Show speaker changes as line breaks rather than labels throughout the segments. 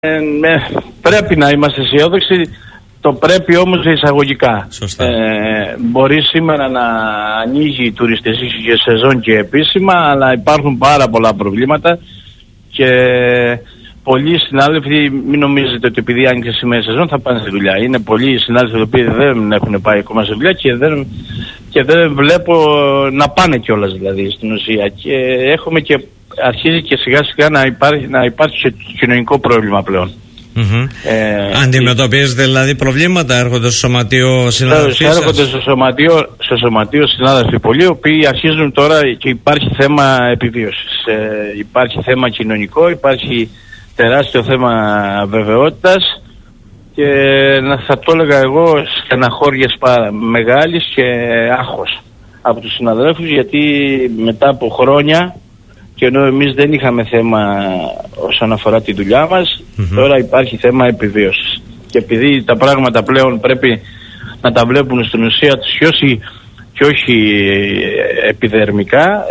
Πρέπει να είμαστε αισιόδοξοι. Το πρέπει όμως εισαγωγικά. Μπορεί σήμερα να ανοίγει η τουριστική σεζόν και επίσημα, αλλά υπάρχουν πάρα πολλά προβλήματα και πολλοί συνάδελφοι, μην νομίζετε ότι επειδή άνοιξε σήμερα η σεζόν θα πάνε στη δουλειά. Είναι πολλοί συνάδελφοι οι οποίοι δεν έχουν πάει ακόμα στη δουλειά και δεν βλέπω να πάνε κιόλας, δηλαδή στην ουσία. Και έχουμε και αρχίζει και σιγά σιγά να υπάρχει και κοινωνικό πρόβλημα πλέον.
Αντιμετωπίζετε δηλαδή προβλήματα, έρχονται στο σωματείο συνάδελφοι σας?
Έρχονται στο σωματείο συνάδελφοι πολλοί, οι οποίοι αρχίζουν τώρα και υπάρχει θέμα επιβίωσης. Υπάρχει θέμα κοινωνικό, υπάρχει τεράστιο θέμα βεβαιότητας και θα το έλεγα εγώ στεναχώριες μεγάλης και άγχος από τους συναδέλφους, γιατί μετά από χρόνια, και ενώ εμείς δεν είχαμε θέμα όσον αφορά τη δουλειά μας, τώρα υπάρχει θέμα επιβίωσης. Και επειδή τα πράγματα πλέον πρέπει να τα βλέπουν στην ουσία τους και όχι επιδερμικά,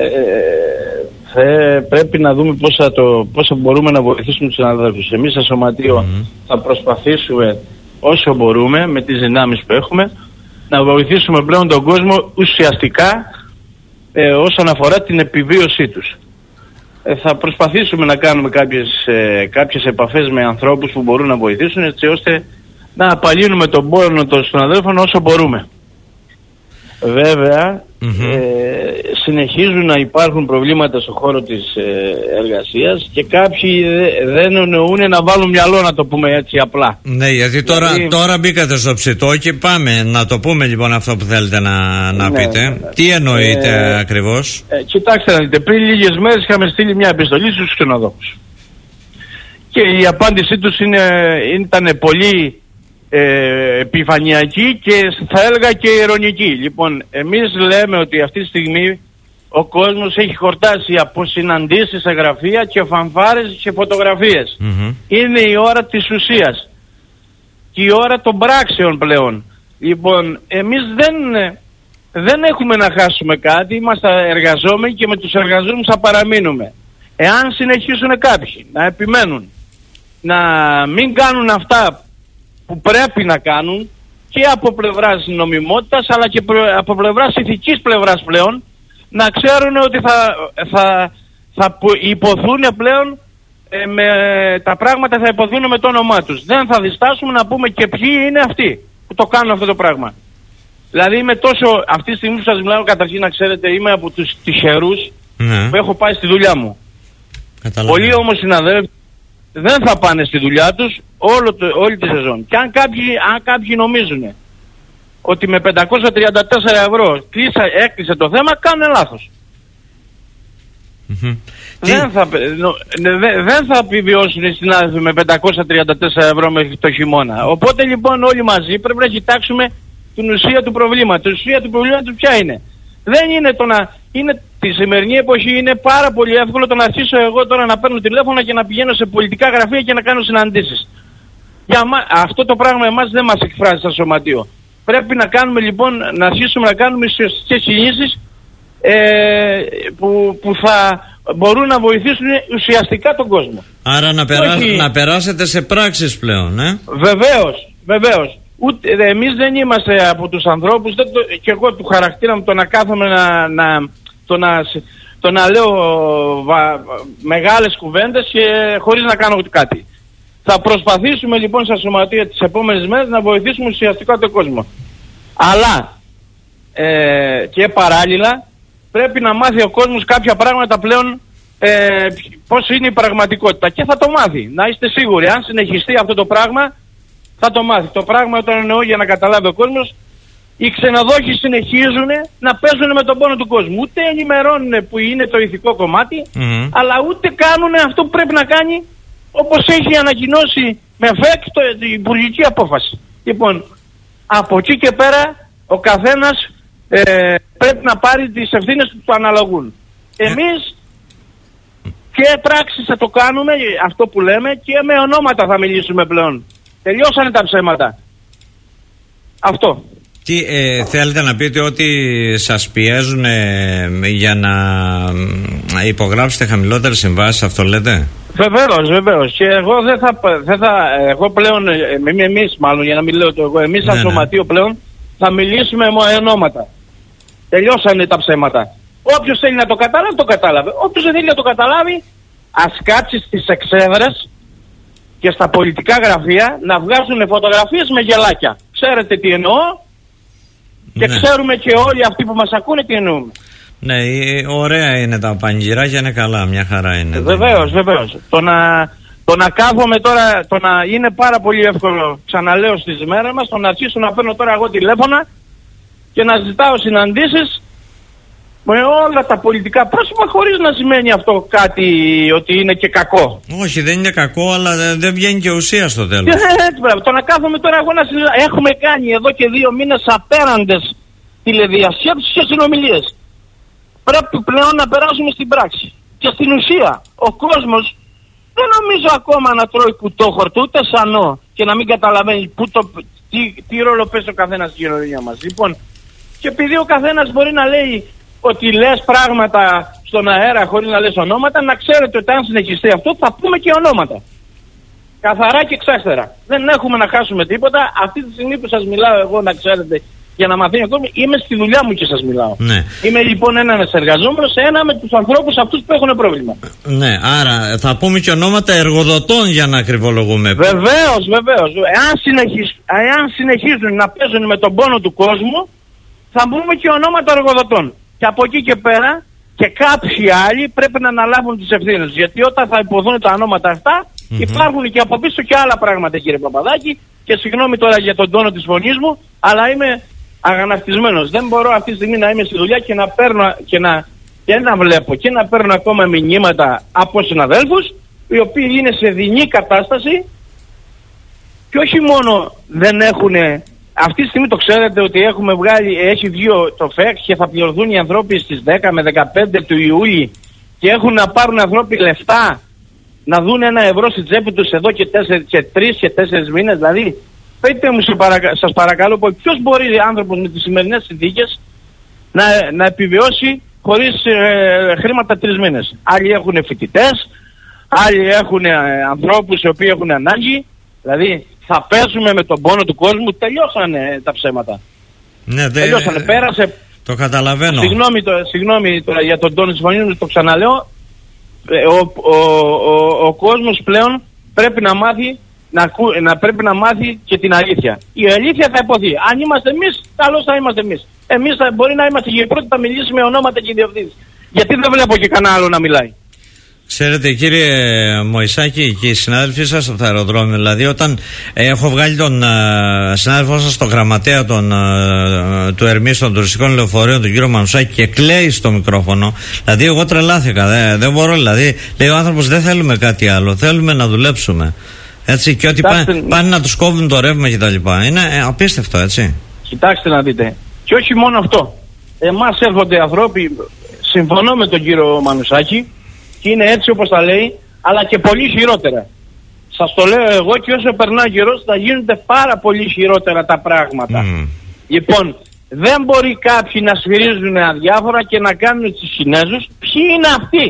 πρέπει να δούμε πώς μπορούμε να βοηθήσουμε τους συναδέλφους. Εμείς στο σωματείο θα προσπαθήσουμε όσο μπορούμε με τις δυνάμεις που έχουμε να βοηθήσουμε πλέον τον κόσμο ουσιαστικά όσον αφορά την επιβίωσή τους. Θα προσπαθήσουμε να κάνουμε κάποιες επαφές με ανθρώπους που μπορούν να βοηθήσουν, έτσι ώστε να απαλύνουμε τον πόνο των συναδέλφων όσο μπορούμε. Βέβαια, συνεχίζουν να υπάρχουν προβλήματα στον χώρο της εργασίας και κάποιοι δεν εννοούν να βάλουν μυαλό, να το πούμε έτσι απλά.
Ναι, γιατί τώρα μπήκατε στο ψητό και πάμε να το πούμε λοιπόν αυτό που θέλετε να πείτε. Τι εννοείτε ακριβώς?
Κοιτάξτε να δείτε, πριν λίγες μέρες είχαμε στείλει μια επιστολή στους ξενοδόχους και η απάντησή τους ήταν πολύ επιφανειακή και θα έλεγα και ειρωνική. Λοιπόν, εμείς λέμε ότι αυτή τη στιγμή ο κόσμος έχει χορτάσει από συναντήσεις σε γραφεία και φανφάρες και φωτογραφίες. Είναι η ώρα της ουσίας και η ώρα των πράξεων πλέον. Λοιπόν, εμείς δεν έχουμε να χάσουμε κάτι, είμαστε εργαζόμενοι και με τους εργαζόμενους θα παραμείνουμε. Εάν συνεχίσουν κάποιοι να επιμένουν να μην κάνουν αυτά που πρέπει να κάνουν και από πλευράς νομιμότητας αλλά και από πλευράς ηθικής πλευράς πλέον, να ξέρουν ότι θα υποθούν πλέον τα πράγματα θα υποθούν με το όνομά τους. Δεν θα διστάσουμε να πούμε και ποιοι είναι αυτοί που το κάνουν αυτό το πράγμα. Δηλαδή είμαι τόσο, αυτή τη στιγμή που σας μιλάω, καταρχήν να ξέρετε, είμαι από τους τυχερούς που έχω πάει στη δουλειά μου. Πολλοί όμως συναδέλφοι δεν θα πάνε στη δουλειά τους όλη τη σεζόν. Και αν κάποιοι νομίζουν ότι με 534 ευρώ έκλεισε το θέμα, κάνουν λάθος. Δεν θα επιβιώσουν οι συνάδελφοι με 534 ευρώ μέχρι το χειμώνα. Οπότε λοιπόν όλοι μαζί πρέπει να κοιτάξουμε την ουσία του προβλήματος. Η ουσία του προβλήματος ποια είναι? Δεν είναι τη σημερινή εποχή είναι πάρα πολύ εύκολο το να αρχίσω εγώ τώρα να παίρνω τηλέφωνα και να πηγαίνω σε πολιτικά γραφεία και να κάνω συναντήσεις. Αυτό το πράγμα εμάς δεν μας εκφράζει στο σωματείο. Πρέπει να κάνουμε λοιπόν, να αρχίσουμε να κάνουμε ουσιαστικές κινήσεις που θα μπορούν να βοηθήσουν ουσιαστικά τον κόσμο.
Άρα να περάσετε σε πράξεις πλέον,
Βεβαίως. Εμείς δεν είμαστε από τους ανθρώπους, και εγώ του χαρακτήρα μου το να κάθομαι το να λέω μεγάλες κουβέντες και χωρίς να κάνω κάτι. Θα προσπαθήσουμε λοιπόν στα σωματεία τις επόμενες μέρες να βοηθήσουμε ουσιαστικά τον κόσμο. Αλλά και παράλληλα πρέπει να μάθει ο κόσμος κάποια πράγματα πλέον πώς είναι η πραγματικότητα, και θα το μάθει. Να είστε σίγουροι, αν συνεχιστεί αυτό το πράγμα θα το μάθει. Το πράγμα όταν εννοώ, για να καταλάβει ο κόσμος, οι ξενοδόχοι συνεχίζουν να παίζουν με τον πόνο του κόσμου. Ούτε ενημερώνουν που είναι το ηθικό κομμάτι, αλλά ούτε κάνουν αυτό που πρέπει να κάνει, όπως έχει ανακοινώσει με ΦΕΚ η υπουργική απόφαση. Λοιπόν, από εκεί και πέρα ο καθένας πρέπει να πάρει τις ευθύνες που του αναλογούν. Εμείς και πράξεις θα το κάνουμε, αυτό που λέμε, και με ονόματα θα μιλήσουμε πλέον. Τελειώσανε τα ψέματα. Αυτό.
Τι θέλετε να πείτε, ότι σας πιέζουν για να υπογράψετε χαμηλότερες συμβάσεις, αυτό λέτε?
Βεβαίως. Και εγώ δεν θα εγώ πλέον, εμείς μάλλον, για να μην λέω το εγώ, εμείς σαν σωματείο πλέον θα μιλήσουμε με ονόματα. Τελειώσανε τα ψέματα. Όποιος θέλει να το καταλάβει, το κατάλαβε. Όποιος δεν θέλει να το καταλάβει, ας κάτσει στις εξέδρες και στα πολιτικά γραφεία να βγάζουν φωτογραφίες με γελάκια. Ξέρετε τι εννοώ και ξέρουμε και όλοι αυτοί που μας ακούνε τι εννοούμε.
Ναι, ωραία είναι τα πανηγυράκια, είναι καλά, μια χαρά είναι.
Βεβαίως. Το να κάθομαι τώρα, το να είναι πάρα πολύ εύκολο, ξαναλέω, στις μέρες μας, το να αρχίσω να παίρνω τώρα εγώ τηλέφωνα και να ζητάω συναντήσεις με όλα τα πολιτικά πρόσωπα, χωρίς να σημαίνει αυτό κάτι ότι είναι και κακό.
Όχι, δεν είναι κακό, αλλά δεν βγαίνει και ουσία στο τέλος.
Το να κάθομαι τώρα εγώ να συζητάω. Έχουμε κάνει εδώ και 2 μήνες απέραντες τηλεδιασκέψεις και συνομιλίες. Πρέπει πλέον να περάσουμε στην πράξη. Και στην ουσία, ο κόσμος δεν νομίζω ακόμα να τρώει κουτόχορτο ούτε σανό και να μην καταλαβαίνει τι ρόλο παίζει ο καθένας στην κοινωνία μας. Λοιπόν, και επειδή ο καθένας μπορεί να λέει ότι λες πράγματα στον αέρα χωρίς να λες ονόματα, να ξέρετε ότι αν συνεχιστεί αυτό θα πούμε και ονόματα. Καθαρά και ξέχτερα. Δεν έχουμε να χάσουμε τίποτα. Αυτή τη στιγμή που σας μιλάω εγώ, να ξέρετε, για να μαθαίνει ο κόσμος, είμαι στη δουλειά μου και σας μιλάω. Ναι. Είμαι λοιπόν ένας εργαζόμενος, με τους ανθρώπους αυτούς που έχουν πρόβλημα. Ναι,
άρα θα πούμε και ονόματα εργοδοτών για να ακριβολογούμε.
Βεβαίως. Εάν συνεχίζουν να παίζουν με τον πόνο του κόσμου, θα πούμε και ονόματα εργοδοτών. Και από εκεί και πέρα και κάποιοι άλλοι πρέπει να αναλάβουν τις ευθύνες. Γιατί όταν θα υποθούν τα ονόματα αυτά, υπάρχουν και από πίσω και άλλα πράγματα, κύριε Παπαδάκη. Και συγγνώμη τώρα για τον τόνο της φωνής μου, αλλά είμαι αγανακτισμένος. Δεν μπορώ αυτή τη στιγμή να είμαι στη δουλειά και να παίρνω και να βλέπω και να παίρνω ακόμα μηνύματα από συναδέλφους οι οποίοι είναι σε δεινή κατάσταση και όχι μόνο δεν έχουν. Αυτή τη στιγμή το ξέρετε ότι έχει βγει το ΦΕΚ και θα πληρωθούν οι ανθρώποι στις 10 με 15 του Ιούλη και έχουν να πάρουν ανθρώποι λεφτά να δουν €1 στη τσέπη τους εδώ και 3 και 4 μήνες. Δηλαδή, πείτε μου σας παρακαλώ, ποιος μπορεί άνθρωπος με τις σημερινές συνθήκες να επιβιώσει χωρίς χρήματα 3 μήνες. Άλλοι έχουν φοιτητές, άλλοι έχουν ανθρώπους οι οποίοι έχουν ανάγκη. Δηλαδή, θα παίζουμε με τον πόνο του κόσμου. Τελειώσανε τα ψέματα. Ναι, τελειώσανε. Πέρασε.
Το καταλαβαίνω.
Συγγνώμη τώρα για τον τόνο της φωνής μου, το ξαναλέω. Ο κόσμος πλέον πρέπει να μάθει πρέπει να μάθει και την αλήθεια. Η αλήθεια θα υποθεί. Αν είμαστε εμείς, καλώς θα είμαστε εμείς. Εμείς μπορεί να είμαστε και οι πρώτοι, θα μιλήσουμε με ονόματα και διευθύνσεις. Γιατί δεν βλέπω και κανένα άλλο να μιλάει.
Ξέρετε, κύριε Μωυσάκη, και οι συνάδελφοί σας από το αεροδρόμιο, δηλαδή όταν έχω βγάλει τον συνάδελφό σας, τον γραμματέα του Ερμής των τουριστικών λεωφορείων, τον κύριο Μανουσάκη, και κλαίει στο μικρόφωνο, δηλαδή εγώ τρελάθηκα, δεν μπορώ, δηλαδή λέει ο άνθρωπος, δεν θέλουμε κάτι άλλο, θέλουμε να δουλέψουμε. Έτσι, και ότι πάνε να τους κόβουν το ρεύμα και τα λοιπά. Είναι απίστευτο, έτσι.
Κοιτάξτε να δείτε. Και όχι μόνο αυτό. Εμάς έρχονται ανθρώποι, συμφωνώ με τον κύριο Μανουσάκη, και είναι έτσι όπως τα λέει, αλλά και πολύ χειρότερα. Σας το λέω εγώ, και όσο περνά καιρός θα γίνονται πάρα πολύ χειρότερα τα πράγματα. Λοιπόν, δεν μπορεί κάποιοι να σφυρίζουν αδιάφορα και να κάνουν τους Κινέζους. Ποιοι είναι αυτοί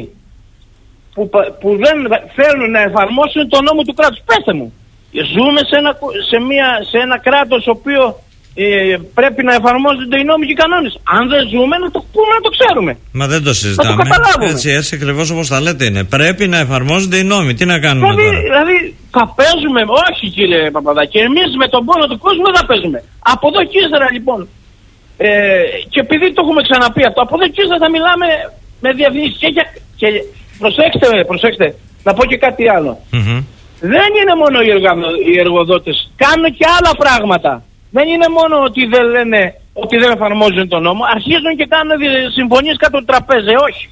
που δεν θέλουν να εφαρμόσουν τον νόμο του κράτους? Πέστε μου. Ζούμε σε ένα κράτος ο οποίο πρέπει να εφαρμόζονται οι νόμοι και οι κανόνες. Αν δεν ζούμε, να το πούμε, να το ξέρουμε.
Μα δεν το συζητάμε.
Να το καταλάβουμε.
Έτσι ακριβώς όπως τα λέτε είναι. Πρέπει να εφαρμόζονται οι νόμοι. Τι να κάνουμε τώρα?
Δηλαδή θα παίζουμε. Όχι, κύριε Παπαδάκη. Εμείς με τον πόνο του κόσμου δεν θα παίζουμε. Από εδώ και ύστερα λοιπόν. Και επειδή το έχουμε ξαναπεί αυτό, από εδώ και ύστερα θα μιλάμε με διαφημίσεις. Και προσέξτε, να πω και κάτι άλλο. Δεν είναι μόνο οι εργοδότες. Κάνουν και άλλα πράγματα. Δεν είναι μόνο ότι δεν λένε ότι δεν εφαρμόζουν τον νόμο. Αρχίζουν και κάνουν συμφωνίες κάτω του τραπέζι. Όχι.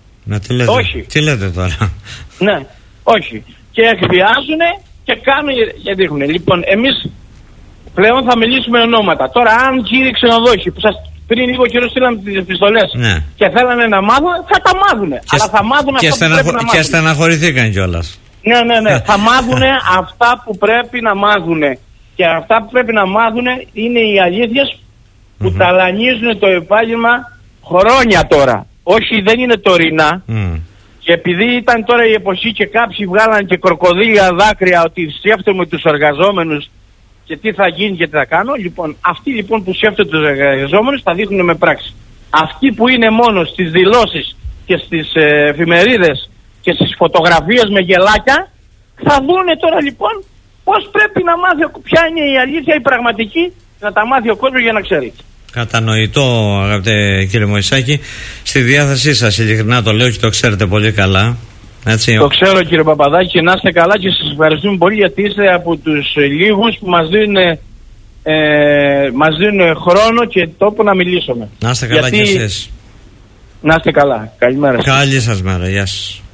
Τι λέτε τώρα?
Ναι, όχι. Και εκβιάζουν και κάνουν και δείχνουν. Λοιπόν, εμείς πλέον θα μιλήσουμε ονόματα. Τώρα, αν κύριοι ξενοδόχοι που σας πριν λίγο καιρό στείλαμε τις επιστολές και θέλανε να μάθουν, θα τα μάθουν. Αλλά θα μάθουν αυτά που πρέπει να μάθουν.
Και στεναχωρηθήκαν κιόλας.
Ναι. Θα μάθουν αυτά που πρέπει να μάθουν. Και αυτά που πρέπει να μάθουν είναι οι αλήθειες που ταλανίζουν το επάγγελμα χρόνια τώρα. Όχι, δεν είναι τωρινά. Και επειδή ήταν τώρα η εποχή και κάποιοι βγάλαν και κροκοδίλια δάκρυα ότι σκέφτομαι τους εργαζόμενους και τι θα γίνει και τι θα κάνω, λοιπόν, αυτοί λοιπόν που σκέφτονται τους εργαζόμενους θα δείχνουν με πράξη. Αυτοί που είναι μόνο στις δηλώσεις και στις εφημερίδες και στις φωτογραφίες με γελάκια, θα δούνε τώρα λοιπόν πώς πρέπει να μάθει, ποια είναι η αλήθεια, η πραγματική, να τα μάθει ο κόσμος για να ξέρει.
Κατανοητό, αγαπητέ κύριε Μωυσάκη. Στη διάθεσή σας, ειλικρινά το λέω και το ξέρετε πολύ καλά. Έτσι.
Το ξέρω κύριε Παπαδάκη, και να είστε καλά και σας ευχαριστούμε πολύ, γιατί είστε από τους λίγους που μας δίνουν χρόνο και τόπο να μιλήσουμε.
Να είστε καλά και εσείς.
Να είστε καλά. Καλημέρα σας.
Καλή σας μέρα. Γεια σας.